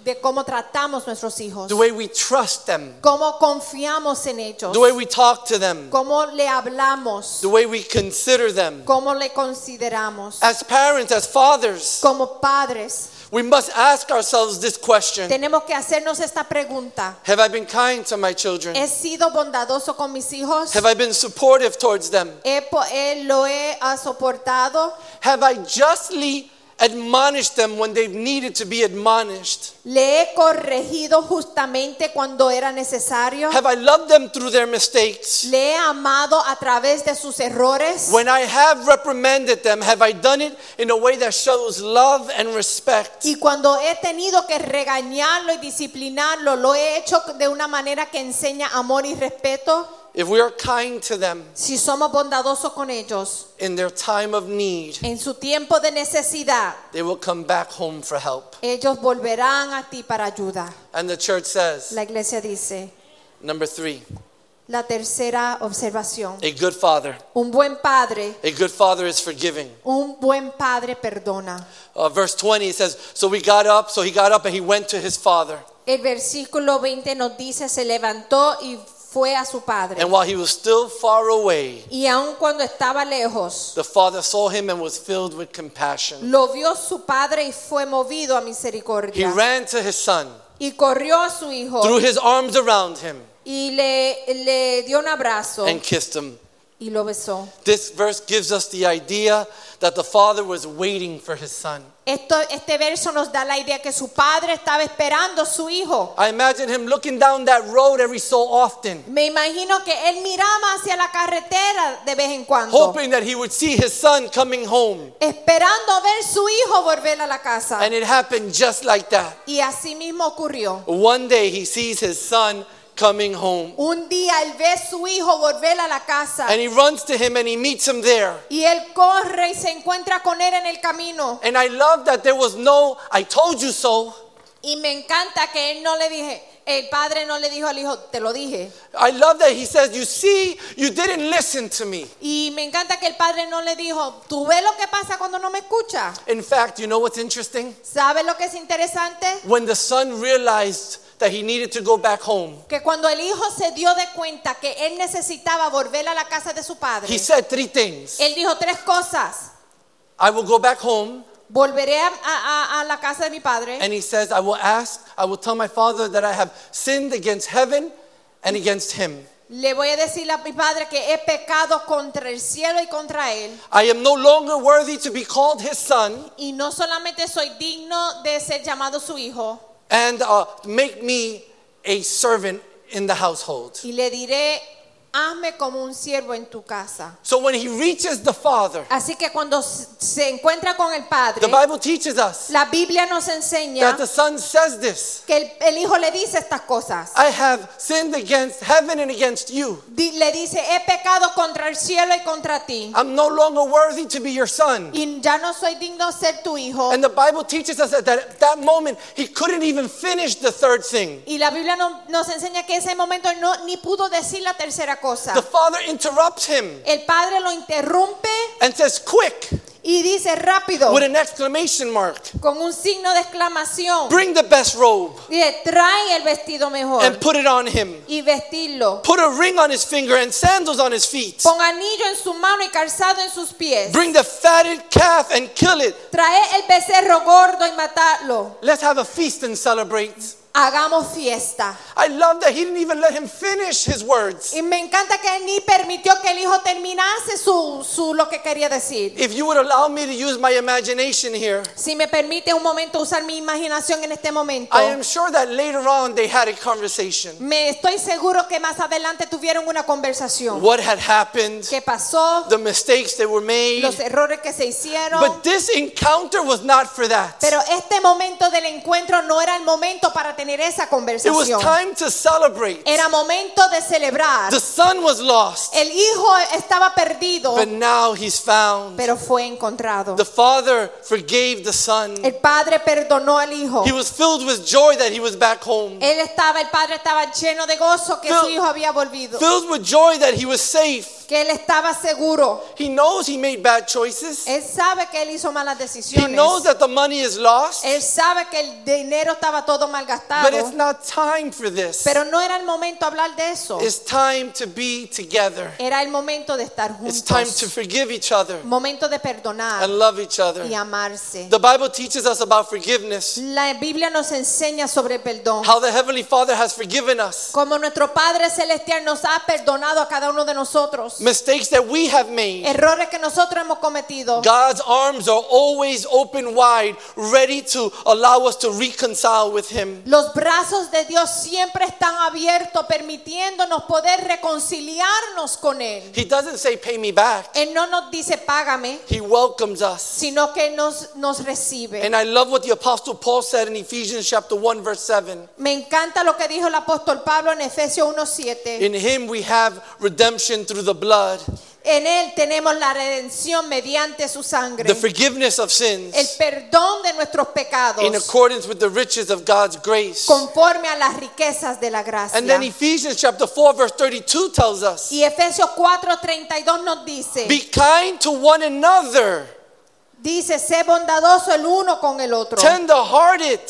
de cómo tratamos nuestros hijos, the way we trust them, cómo confiamos en ellos, the way we talk to them, cómo le hablamos, the way we consider them. cómo le consideramos. As parents, as fathers, Como padres, we must ask ourselves this question. tenemos que hacernos esta pregunta. Have I been kind to my children? ¿He sido bondadoso con mis hijos? Have I been supportive towards them? ¿He, po- he- ¿Lo he ah, soportado? Have I justly admonished them when they've needed to be admonished? ¿Le he corregido justamente cuando era necesario? Have I loved them through their mistakes? ¿Le he amado a través de sus errores? When I have reprimanded them, have I done it in a way that shows love and respect? Y cuando he tenido que regañarlo y disciplinarlo, ¿lo he hecho de una manera que enseña amor y respeto? If we are kind to them Si somos bondadosos con ellos, in their time of need, en su tiempo de necesidad, they will come back home for help. ellos volverán a ti para ayuda. And the church says, La iglesia dice, number three, la tercera observación, a good father. un buen padre, A good father is forgiving. un buen padre perdona. Uh, verse twenty, it says, so we got up, so he got up and he went to his father. El versículo veinte nos dice, se levantó y fue a su padre. And while he was still far away, Y aun cuando estaba lejos, the father saw him and was filled with compassion. lo vio su padre y fue movido a He misericordia. ran to his son, Y corrió a su hijo threw his arms around him, y le, le dio un abrazo and kissed him. y lo besó. This verse gives us the idea that the father was waiting for his son. Esto, este verso nos da la idea que su padre estaba esperando a su hijo. I imagine him looking down that road every so often, Me imagino que él miraba hacia la carretera de vez en cuando, hoping that he would see his son coming home. esperando ver su hijo volver a la casa. And it happened just like that. Y así mismo ocurrió. One day he sees his son coming home, Un día él ve a su hijo volver a la casa and he runs to him and he meets him there. y él corre y se encuentra con él en el camino. And I love that there was no I told you so. Y me encanta que él no le dije, el padre no le dijo al hijo, te lo dije. I love that he says, you see, you didn't listen to me. Y me encanta que el padre no le dijo, ¿tú ves lo que pasa cuando no me escucha? In fact, you know what's interesting? ¿Sabes lo que es interesante? When the son realized that he needed to go back home, Que cuando el hijo se dio de cuenta que él necesitaba volver a la casa de su padre, he said three things. él dijo tres cosas. I will go back home, Volveré a, a- a la casa de mi padre and he says, I will ask, I will tell my father that I have sinned against heaven and against him. le voy a decir a mi padre que he pecado contra el cielo y contra él. I am no longer worthy to be called his son, Y no solamente soy digno de ser llamado su hijo, and uh, make me a servant in the household. y le diré, hazme como un siervo en tu casa. So when he reaches the father, Así que cuando se encuentra con el padre, the Bible teaches us la Biblia nos enseña that the son says this: que el, el hijo le dice estas cosas. I have sinned against heaven and against you. Di- le dice, he pecado contra el cielo y contra ti. I'm no longer worthy to be your son. Y ya no soy digno de ser tu hijo. And the Bible teaches us that, that at that moment he couldn't even finish the third thing. Y la Biblia no- nos enseña que ese momento él no ni pudo decir la tercera cosa. The father interrupts him El padre lo interrumpe and says, quick, y dice rápido, with an exclamation mark, con un signo de exclamación. bring the best robe Dice, trae el vestido mejor and put it on him. y vestirlo. Put a ring on his finger and sandals on his feet. Pon anillo en su mano y calzado en sus pies. Bring the fatted calf and kill it. Trae el becerro gordo y matarlo. Let's have a feast and celebrate. Hagamos fiesta. I love that he didn't even let him finish his words. Y me encanta que él ni permitió que el hijo terminase su, su lo que quería decir. If you would allow me to use my imagination here, Si me permite un momento usar mi imaginación en este momento, I am sure that later on they had a conversation. me estoy seguro que más adelante tuvieron una conversación. What had happened, ¿Qué pasó? the mistakes that were made. Los errores que se hicieron. But this encounter was not for that. Pero este momento del encuentro no era el momento para tener esa It was conversación. time to celebrate. Era momento de celebrar. The son was lost, El hijo estaba perdido, but now he's found. pero fue encontrado. The father forgave the son. El padre perdonó al hijo. He was filled with joy that he was back home. Él estaba, el padre estaba lleno de gozo que Fill- su hijo había volvido. Filled with joy that he was safe. que él estaba seguro. He knows he made bad choices. Él sabe que él hizo malas He decisiones. knows that the money is lost. Él sabe que el dinero estaba todo But it's malgastado. not time for this. Pero no era el momento de hablar de eso. It's time to be together. Era el momento de estar It's time to juntos. forgive each other Momento de perdonar and love each other. y amarse. The Bible teaches us about forgiveness, La Biblia nos enseña sobre el perdón. how the Heavenly Father has forgiven us. Como nuestro Padre Celestial nos ha perdonado a cada uno de nosotros. Mistakes that we have made. Errores que nosotros hemos cometido. God's arms are always open wide, ready to allow us to reconcile with Him. Los brazos de Dios siempre están abiertos, permitiéndonos poder reconciliarnos con Él. He doesn't say, pay me back. Él no nos dice págame, He welcomes us. sino que nos, nos recibe. And I love what the Apostle Paul said in Ephesians chapter one, verse seven. Me encanta lo que dijo el apóstol Pablo en Efesios uno siete. In Him we have redemption through the blood, En Él tenemos la redención mediante su sangre. the forgiveness of El sins, perdón de nuestros pecados. in accordance with the riches of God's grace. Conforme a las riquezas de la gracia. And then Ephesians chapter four, verse thirty-two tells us, Y Efesios cuatro treinta y dos nos dice, be kind to one another, dice, sé bondadoso el uno con el otro. tender-hearted,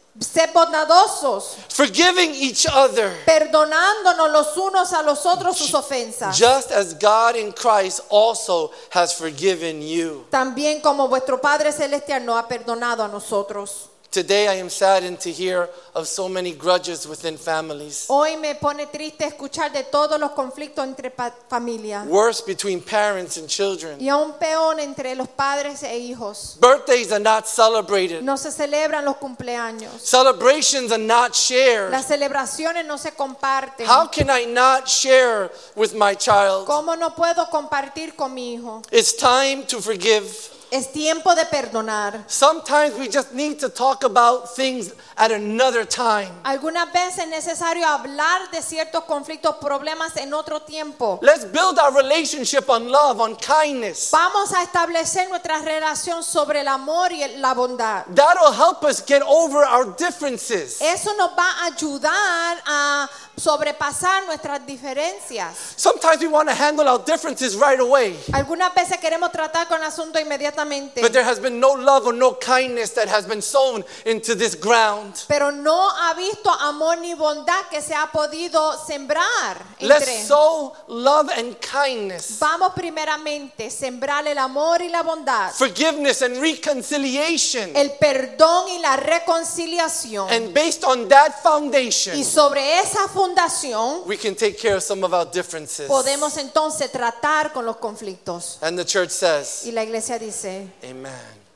Sé bondadosos, forgiving each other, perdonándonos los unos a los otros sus ofensas. just as God in Christ also has forgiven you. También como vuestro Padre Celestial nos ha perdonado a nosotros. Today I am saddened to hear of so many grudges within families. Hoy me pone triste escuchar de todos los conflictos entre pa- familias. Worse, between parents and children. Y aún peor entre los padres e hijos. Birthdays are not celebrated. No se celebran los cumpleaños. Celebrations are not shared. Las celebraciones no se comparten. How can I not share with my child? ¿Cómo no puedo compartir con mi hijo? It's time to forgive. Es tiempo de perdonar. Sometimes we just need to talk about things at another time. Algunas veces es necesario hablar de ciertos conflictos, problemas en otro tiempo. Let's build our relationship on love, on kindness. Vamos a establecer nuestra relación sobre el amor y la bondad. That'll help us get over our differences. Eso nos va a ayudar a sobrepasar nuestras diferencias. Sometimes we want to handle our differences right away, Algunas veces queremos tratar con el asunto inmediatamente, but there has been no love or no kindness that has been sown into this ground. pero no ha visto amor ni bondad que se ha podido sembrar Let's entre. sow love and kindness, Vamos primeramente a sembrar el amor y la bondad, forgiveness and reconciliation. el perdón y la reconciliación. And based on that Y foundation, sobre esa fundación we can take care of some of our differences. podemos entonces tratar con los conflictos. And the church says, Y la iglesia dice, amen.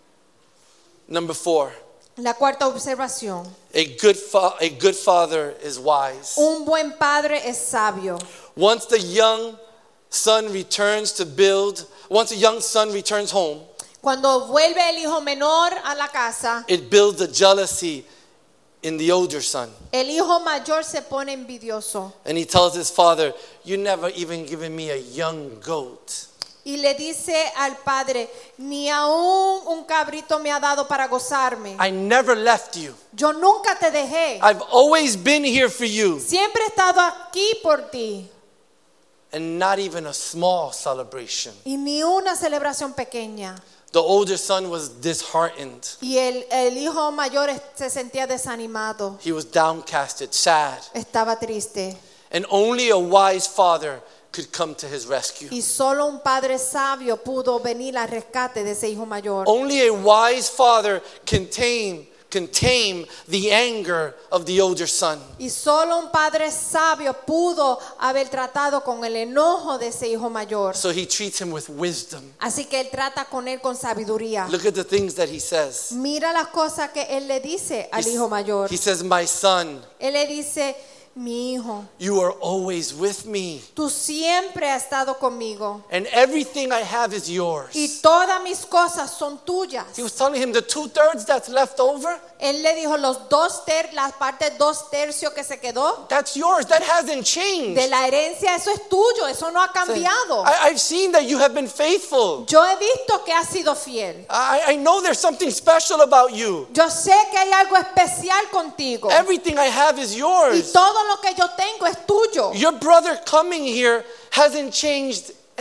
Number four, la cuarta observación, a good, fa- a good father is wise. un buen padre es sabio. Once the young son returns to build, once a young son returns home, Cuando vuelve el hijo menor a la casa, it builds a jealousy in the older son. el hijo mayor se pone envidioso And he tells his father, you never even given me a young goat. y le dice al padre, ni aún un cabrito me ha dado para gozarme. I never left you. Yo nunca te dejé. I've always been here for you. Siempre he estado aquí por ti. And not even a small celebration. Y ni una celebración pequeña. The older son was disheartened. Y el, el hijo mayor es- se sentía desanimado. He was downcasted, sad. Estaba triste. And only a wise father could come to his rescue. Y solo un padre sabio pudo venir al rescate de ese hijo mayor. Only a wise father can tame, can tame the anger of the older son. Y solo un padre sabio pudo haber tratado con el enojo de ese hijo mayor. So he treats him with wisdom. Así que él trata con él con sabiduría. Look at the things that he says. Mira las cosas que él le dice al He- hijo mayor. He says, my son, Él le dice, mi hijo, you are always with me. tú siempre has estado conmigo. And everything I have is yours. Y todas mis cosas son tuyas. He was telling him the two thirds that's left over, Él le dijo los dos ter, las partes dos tercios que se quedó that's yours. That hasn't changed. de la herencia, eso es tuyo, eso no ha cambiado. I, I've seen that you have been faithful. Yo he visto que has sido fiel. I, I know there's something special about you. Yo sé que hay algo especial contigo. Everything I have is Y yours. todo lo que yo tengo es tuyo. Your brother coming here hasn't changed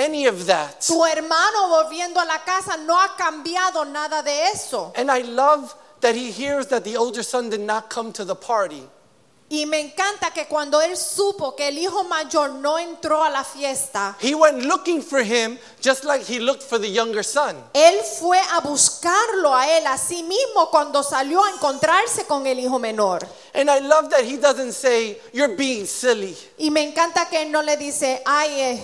any of that. Tu hermano volviendo a la casa no ha cambiado nada de eso. And I love that he hears that the older son did not come to the party. Y me encanta que cuando él supo que el hijo mayor no entró a la fiesta, He went looking for him just like he looked for the younger son. él fue a buscarlo a él a sí mismo cuando salió a encontrarse con el hijo menor. And I love that he doesn't say, "You're being silly." Y me encanta que él no le dice, ay, eh,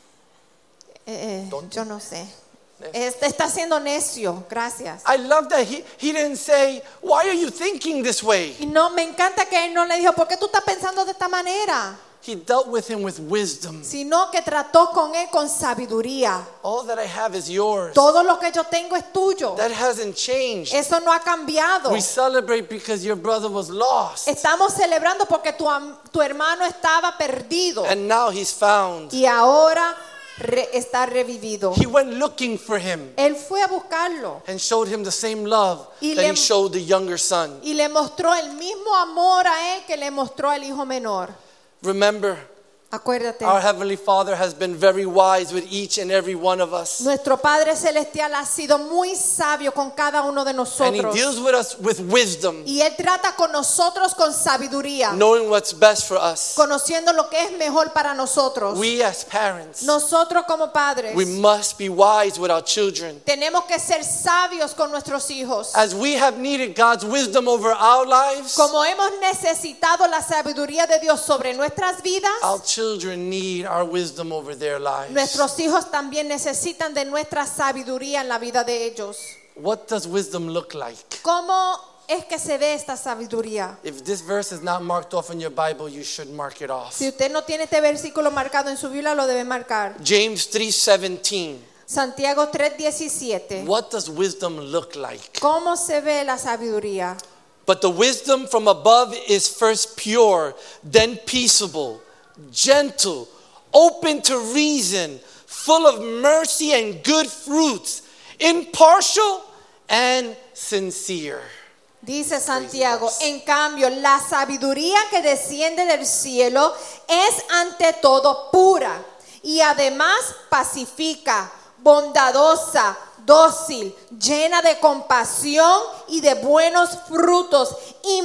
eh, eh, yo no sé. Este está siendo necio, gracias. I love that he, he didn't say, "Why are you thinking this way?" Y no, me encanta que él no le dijo, ¿por qué tú estás pensando de esta manera? He dealt with him with wisdom. Sino que trató con él con sabiduría. All that I have is yours. Todo lo que yo tengo es tuyo. That hasn't changed. Eso no ha cambiado. We celebrate because your brother was lost. Estamos celebrando porque tu, am- tu hermano estaba perdido And now he's found. y ahora re- está revivido. He went looking for him Él fue a buscarlo and showed him the same love Y that le- he showed the younger son. y le mostró el mismo amor a él que le mostró al hijo menor. Remember, Acuérdate. our Heavenly Father has been very wise with each and every one of us. Nuestro Padre Celestial ha sido muy sabio con cada uno de And He nosotros. deals with us with wisdom, Y Él trata con nosotros con sabiduría, knowing what's best for us. conociendo lo que es mejor para nosotros. We as parents, Nosotros como padres we must be wise with our children. tenemos que ser sabios con nuestros hijos. As we have needed God's wisdom over our lives, Como hemos necesitado la sabiduría de Dios sobre nuestras vidas, our children need our wisdom over their lives. nuestros hijos también necesitan de nuestra sabiduría en la vida de ellos. What does wisdom look like? ¿Cómo es que se ve esta sabiduría? If this verse is not marked off in your Bible, you should mark it off. Si usted no tiene este versículo marcado en su Biblia, lo debe marcar. James three seventeen. Santiago tres diecisiete. What does wisdom look like? ¿Cómo se ve la sabiduría? But the wisdom from above is first pure, then peaceable, gentle, open to reason, full of mercy and good fruits, impartial and sincere. Dice Santiago, en cambio, la sabiduría que desciende del cielo es ante todo pura y además pacifica, bondadosa, dócil, llena de compasión y de buenos frutos,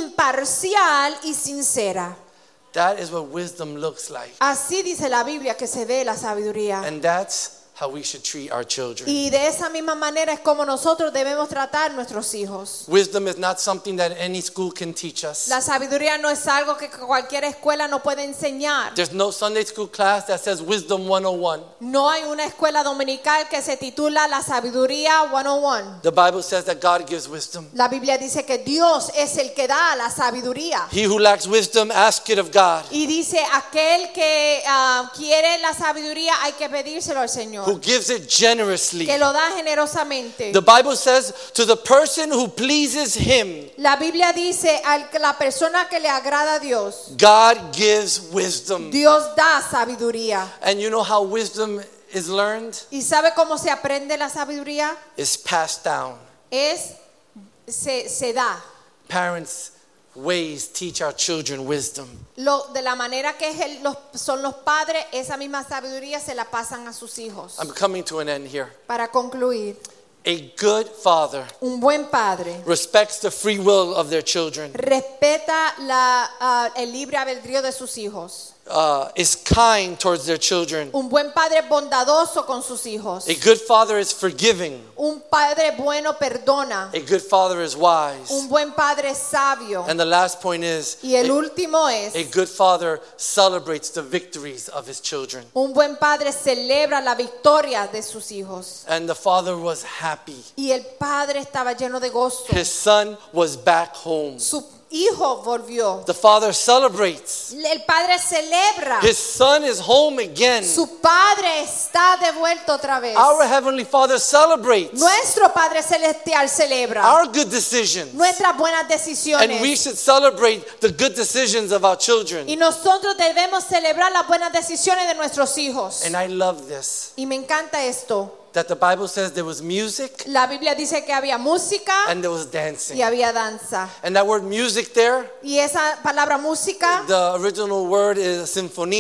imparcial y sincera. That is what wisdom looks like. Así dice la Biblia que se ve la sabiduría. And that's how we should treat our children. Y de esa misma manera es como nosotros debemos tratar a nuestros hijos. Wisdom is not something that any school can teach us. La sabiduría no es algo que cualquier escuela no puede enseñar. There's no Sunday school class that says Wisdom one oh one. No hay una escuela dominical que se titula La Sabiduría ciento uno. The Bible says that God gives wisdom. La Biblia dice que Dios es el que da la sabiduría. He who lacks wisdom, ask it of God, Y dice, aquel que ah, quiere la sabiduría hay que pedírselo al Señor, who gives it generously. que lo da generosamente. The Bible says, to the person who pleases him, La Biblia dice, a la persona que le agrada a Dios, God gives wisdom. Dios da sabiduría. And you know how wisdom is learned? ¿Y sabe cómo se aprende la sabiduría? It's passed down. Es, se, se da. Parents' ways teach our children wisdom. Lo, de la manera que es el- los, son los padres, esa misma sabiduría se la pasan a sus hijos. I'm coming to an end here. Para concluir, A good father un buen padre respects the free will of their children, respeta la, ah, el libre albedrío de sus hijos. uh, is kind towards their children. Un buen padre es bondadoso con sus hijos. A good father is forgiving. Un padre bueno perdona. A good father is wise. Un buen padre es sabio. And the last point is, Y el a, último es, a good father celebrates the victories of his children. un buen padre celebra la victoria de sus hijos. And the father was happy. Y el padre estaba lleno de gozo. His son was back home. Su hijo volvió. The father celebrates. El padre celebra. His son is home again. Su padre está de vuelta otra vez. Our heavenly Father celebrates Nuestro Padre Celestial celebra our good decisions. nuestras buenas And we decisiones. should celebrate the good decisions of our children. Y nosotros debemos celebrar las buenas decisiones de nuestros hijos. And I love this, Y me encanta esto. that the Bible says there was music La Biblia dice que había música and there was y dancing. había danza. And that word music there, Y esa palabra música the original word is sinfonia.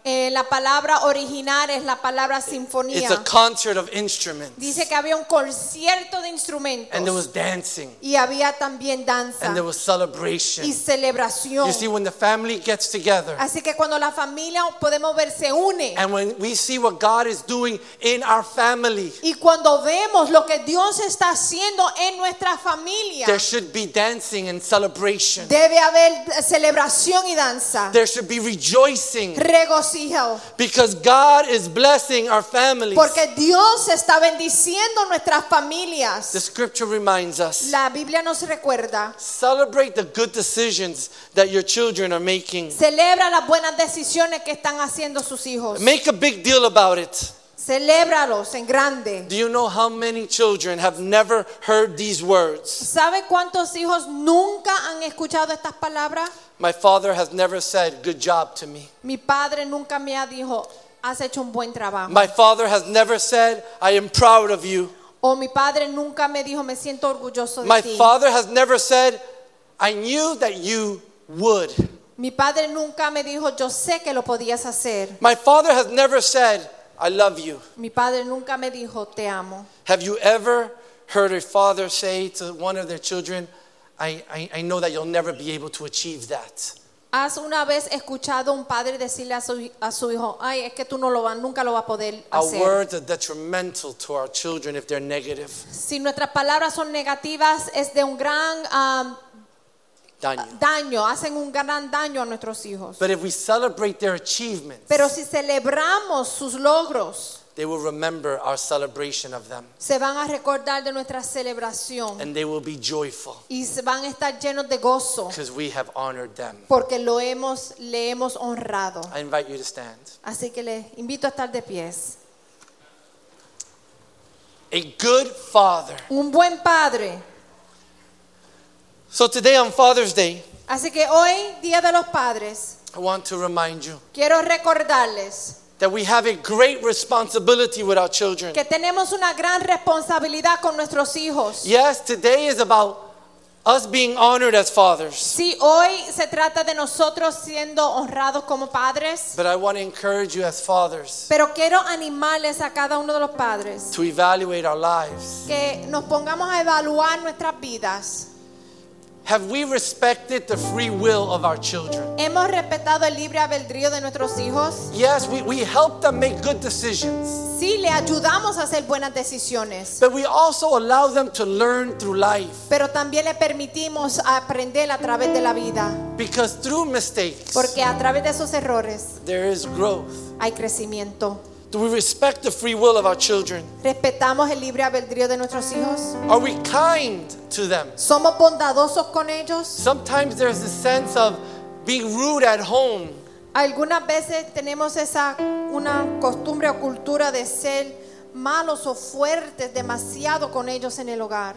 Eh, la palabra original es la palabra It's a sinfonía. concert of instruments. Dice que había un concierto de And there instrumentos was dancing. y había también danza And there was celebration. y celebración. You see, when the family gets together, Así que cuando la familia, podemos ver, se une, and when we see what God is doing in our family, y cuando vemos lo que Dios está haciendo en nuestra familia, there should be dancing and celebration. debe haber celebración y danza, There should be rejoicing regocijo, because God is blessing our families. porque Dios está bendiciendo nuestras familias. The scripture reminds us, La Biblia nos recuerda, celebrate the good decisions that your children are making. celebra las buenas decisiones que están haciendo sus hijos. Make a big deal about it. Celébralos en grande. Do you know how many children have never heard these words? ¿Sabe cuántos hijos nunca han escuchado estas palabras? My father has never said, good job to me. Mi padre nunca me ha dicho, has hecho un buen trabajo. My father has never said, I am proud of you. O mi padre nunca me dijo, me siento orgulloso de My ti. father has never said, I knew that you would. Mi padre nunca me dijo, yo sé que lo podías hacer. My father has never said, I love you. Mi padre nunca me dijo, te amo. Have you ever heard a father say to one of their children, I, I, I know that you'll never be able to achieve that? ¿Has una vez escuchado un padre decirle a su, a su hijo, ay, es que tú no lo vas, nunca lo vas a poder Our hacer? words are detrimental to our children if they're negative. Si nuestras palabras son negativas, es de un gran um, Daño. daño, hacen un gran daño a nuestros hijos. But if we celebrate their achievements, Pero si celebramos sus logros, they will remember our celebration of them. se van a recordar de nuestra celebración And they will be joyful y se van a estar llenos de gozo because we have honored them. porque lo hemos, le hemos honrado. I invite you to stand. Así que les invito a estar de pies. A good father. Un buen padre. So today on Father's Day, Así que hoy, Día de los Padres, I want to remind you quiero recordarles that we have a great responsibility with our children. que tenemos una gran responsabilidad con nuestros hijos. Yes, today is about us being honored as fathers. Sí, hoy se trata de nosotros siendo honrados como padres, But I want to encourage you as fathers pero quiero animarles a cada uno de los padres to evaluate our lives. que nos pongamos a evaluar nuestras vidas. Have we respected the free will of our children? ¿Hemos respetado el libre albedrío de nuestros hijos? Yes, we, we help them make good decisions. Sí, le ayudamos a hacer buenas decisiones, But we also allow them to learn through life. pero también le permitimos aprender a través de la vida, Because through mistakes, porque a través de esos errores there is growth. hay crecimiento. Do we respect the free will of our children? ¿Respetamos el libre albedrío de nuestros hijos? Are we kind to them? ¿Somos bondadosos con ellos? Sometimes there's a sense of being rude at home. Algunas veces tenemos esa una costumbre o cultura de ser malos o fuertes demasiado con ellos en el hogar.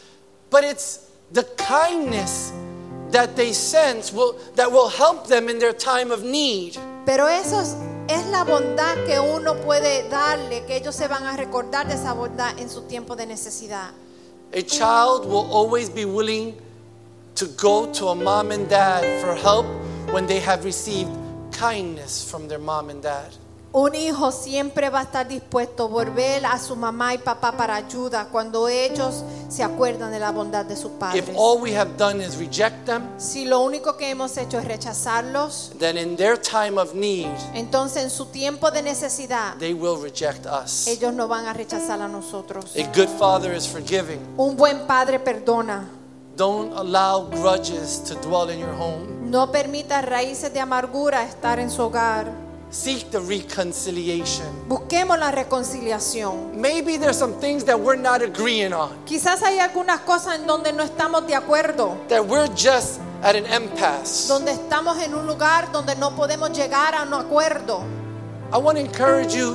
But it's the kindness that they sense will, that will help them in their time of need. Pero eso es, es la bondad que uno puede darle, que ellos se van a recordar de esa bondad en su tiempo de necesidad. A child will always be willing to go to a mom and dad for help when they have received kindness from their mom and dad. Un hijo siempre va a estar dispuesto a volver a su mamá y papá para ayuda cuando ellos se acuerdan de la bondad de sus padres. If all we have done is reject them, Si lo único que hemos hecho es rechazarlos, then in their time of need, entonces en su tiempo de necesidad, they will reject us. ellos no van a rechazar a nosotros. A good father is forgiving. Un buen padre perdona. Don't allow grudges to dwell in your home. No permita raíces de amargura estar en su hogar. Seek the reconciliation. Busquemos la reconciliación. Maybe there's some things that we're not agreeing on, Quizás hay algunas cosas en donde no estamos de acuerdo, that we're just at an impasse. donde estamos en un lugar donde no podemos llegar a un acuerdo. I want to encourage you,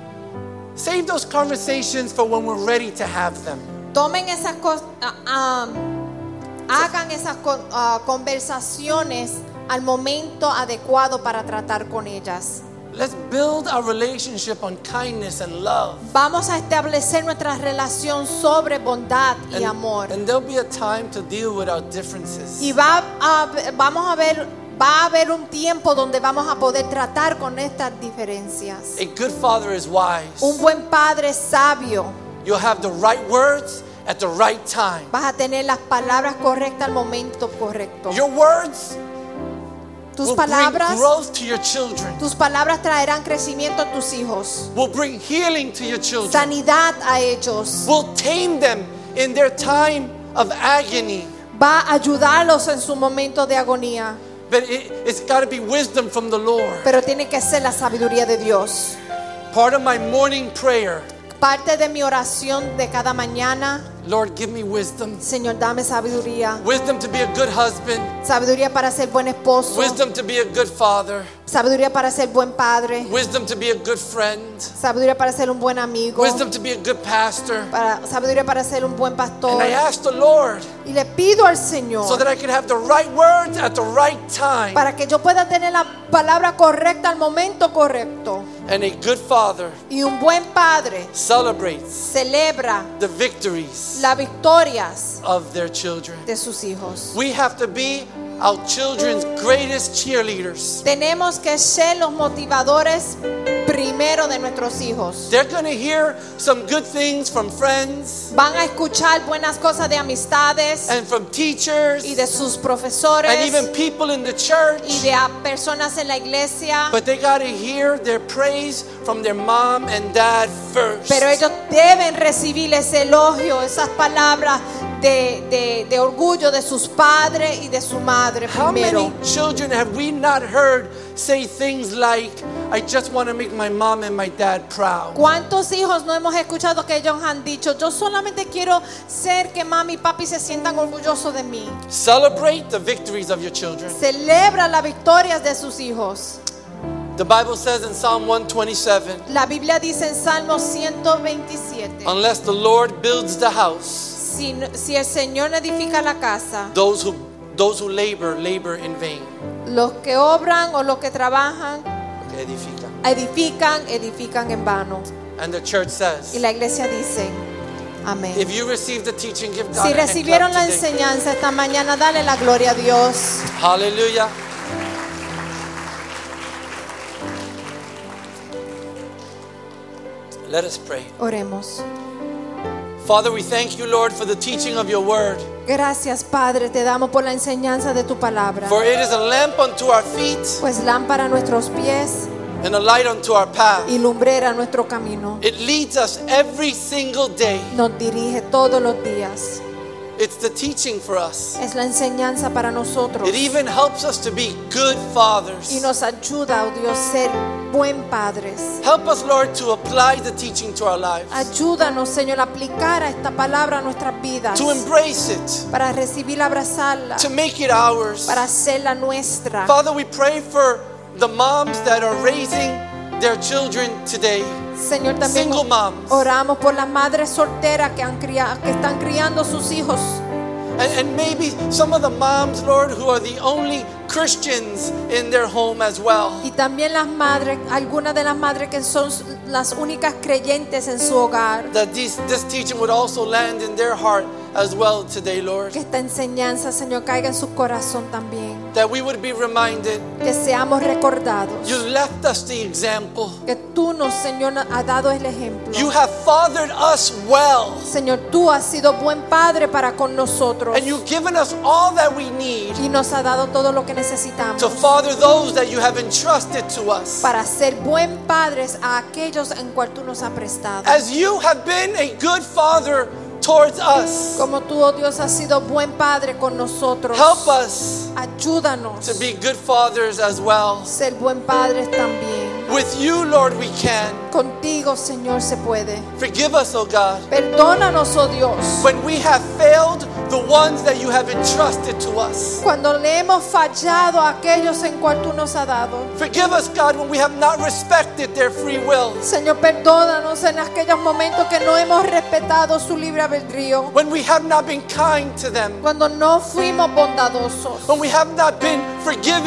save those conversations for when we're ready to have them. Tomen esas cosas, hagan esas con- ah, conversaciones al momento adecuado para tratar con ellas. Let's build our relationship on kindness and love. Vamos a establecer nuestra relación sobre bondad y And, amor. and there'll be a time to deal with our differences. Y va a, vamos a ver Va a haber un tiempo donde vamos a poder tratar con estas diferencias. A good father is wise. Un buen padre es sabio. You'll have the right words at the right time. Vas a tener las palabras correctas al momento correcto. Your words Tus will bring palabras, growth to your children. tus palabras traerán crecimiento a tus hijos, Will bring healing to your children. sanidad a ellos. Will tame them in their time of agony. Va a ayudarlos en su momento de agonía, But it, it's got to be wisdom from the Lord. pero tiene que ser la sabiduría de Dios. Part of my morning prayer, Parte de mi oración de cada mañana, Lord, give me wisdom. Señor, dame sabiduría. Wisdom to be a good husband. Sabiduría para ser buen esposo. Wisdom to be a good father. Sabiduría para ser buen padre. Wisdom to be a good friend. Sabiduría para ser un buen amigo. Wisdom to be a good pastor. Para, sabiduría para ser un buen And pastor. I ask the Lord Y le pido al Señor so that I can have the right words at the right time. para que yo pueda tener la palabra correcta al momento correcto. And a good father Y un buen padre celebrates celebra the victories las victorias of their children. de sus hijos. We have to be our children's greatest cheerleaders. Tenemos que ser los motivadores primero de nuestros hijos. They're going to hear some good things from friends Van a escuchar buenas cosas de amistades and from teachers y de sus profesores and even people in the church. y de a personas en la iglesia. But they got to hear their praise from their mom and dad first. Pero ellos deben recibir ese elogio, esas palabras de, de, de orgullo de sus padres y de su madre How primero. many children have we not heard say things like, I just want to make my mom and my dad proud? ¿Cuántos hijos no hemos escuchado que ellos han dicho, yo solamente quiero ser que mami y papi se sientan orgullosos de mí? Celebrate the victories of your children. Celebra las victorias de sus hijos. The Bible says in Psalm one twenty-seven, La Biblia dice en Salmo ciento veintisiete, unless the Lord builds the house, si, si el Señor no edifica la casa, those who those who labor labor in vain. los que obran o los que trabajan, Que edifican. edifican, edifican en vano. And the church Y says, la iglesia dice, amén. if you receive the teaching, give God Si a hand recibieron clap la today. enseñanza esta mañana, dale la gloria a Dios. Hallelujah. Let us pray. Oremos. Father, we thank you, Lord, for the teaching of your word. Gracias, Padre, te damos por la enseñanza de tu palabra. For it is a lamp unto our feet Pues lámpara a nuestros pies and a light unto our path. y lumbrera a nuestro camino. It leads us every single day. Nos dirige todos los días. It's the teaching for us. Es la enseñanza para nosotros. It even helps us to be good fathers. Y nos ayuda, oh Dios, ser buen padres. Help us, Lord, to apply the teaching to our lives, Ayúdanos, Señor, a aplicar a esta palabra a nuestras vidas. to embrace it, Para recibirla, abrazarla. to make it ours. Para hacerla nuestra. Father, we pray for the moms that are raising their children today. Señor, también Single moms. oramos por las madres solteras que, han cria- que están criando sus hijos. And, and maybe some of the moms, Lord, who are the only Christians in their home as well. Y también las madres, algunas de las madres que son las únicas creyentes en su hogar. That this, this teaching would also land in their heart as well today, Lord. Que esta enseñanza, Señor, caiga en su corazón también. That we would be reminded, Que seamos recordados. you left us the example. Que tú nos, Señor, has dado el ejemplo. You have fathered us well. Señor, tú has sido buen padre para con nosotros. And you've given us all that we need Y nos ha dado todo lo que necesitamos. to father those that you have entrusted to us. Para ser buen padres a aquellos en cual tú nos has prestado. As you have been a good father towards us, Como tú, oh Dios, has sido buen padre con nosotros. help us Ayúdanos to be good fathers as well. ser buen padres también. With you, Lord, we can. Contigo, Señor, se puede. Forgive us, oh God, Perdónanos, oh Dios, when we have failed the ones that you have entrusted to us. cuando le hemos fallado a aquellos en cual tú nos has dado. Forgive us, God, when we have not respected their free will. Señor, perdónanos en aquellos momentos que no hemos respetado su libre albedrío. When we have not been kind to them. Cuando no fuimos bondadosos. When we have not been forgiven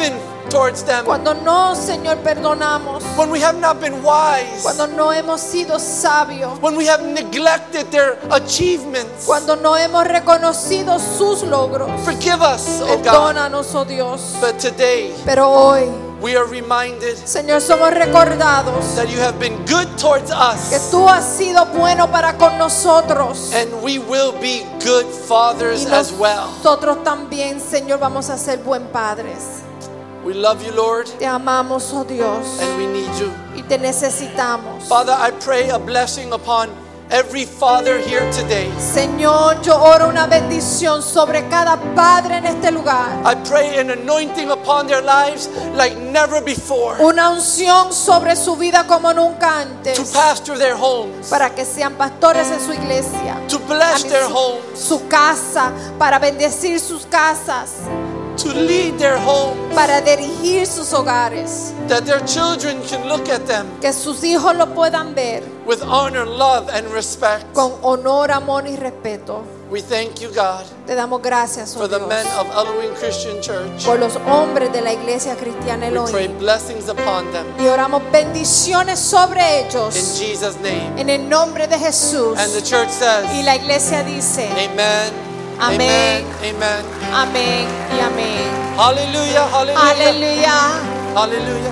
towards them. Cuando no, Señor, perdonamos. When we have not been wise. Cuando no hemos sido sabios. When we have neglected their achievements. Cuando no hemos reconocido sus logros. Forgive us, oh God. Perdónanos, oh Dios. But today, Pero hoy, we are reminded Señor, somos recordados that you have been good towards que us. tú has sido bueno para con nosotros. And we will be good fathers Y as well. nosotros también, Señor, vamos a ser buen padres. We love you, Lord, Te amamos, oh Dios, and we need you. y te necesitamos. Father, I pray a blessing upon every father here today. Señor, yo oro una bendición sobre cada padre en este lugar. I pray an anointing upon their lives like never before. Una unción sobre su vida como nunca antes. To pastor their homes, Para que sean pastores en su iglesia. to bless A mí, their su- homes, Su casa, para bendecir sus casas. to lead their homes, Para dirigir sus hogares. that their children can look at them Que sus hijos lo puedan ver with honor, love, and respect. con honor, amor y respeto. We thank you, God, Te damos gracias, oh for the Dios, men of Elohim Christian Church. por los hombres de la iglesia cristiana We pray Elohim. blessings upon them Y oramos bendiciones sobre in ellos. Jesus' name. En el nombre de Jesús. And the church says, Y la iglesia dice, Amen, Amén. amen, amen. amén y amén. Hallelujah, hallelujah, Aleluya. hallelujah.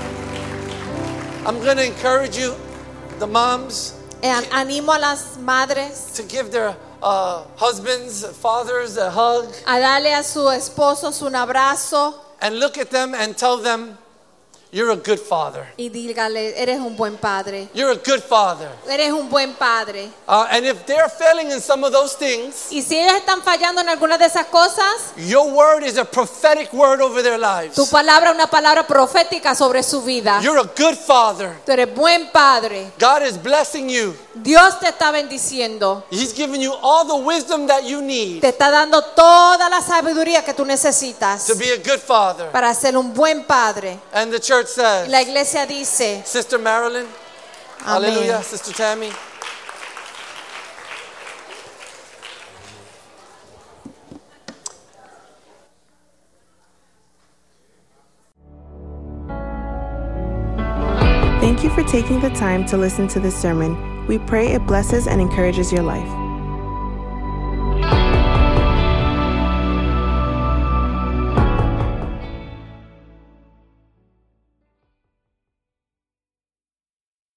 I'm going to encourage you, the moms, Eh, Animo a las madres to give their uh, husbands, fathers a hug a darle a sus esposos un abrazo and look at them and tell them, you're a good father. y dígale, eres un buen padre. You're a good father. Eres un buen padre. Uh, and if they're failing in some of those things, Y si ellos están fallando en algunas de esas cosas, your word is a prophetic word over their lives. tu palabra es una palabra profética sobre su vida. You're a good father. Tú eres buen padre. God is blessing you. Dios te está bendiciendo. He's giving you all the wisdom that you need Te está dando toda la sabiduría que tú necesitas to be a good father. para ser un buen padre. And the church Y la says, iglesia dice, Sister Marilyn, Amén. hallelujah, Sister Tammy. Thank you for taking the time to listen to this sermon. We pray it blesses and encourages your life.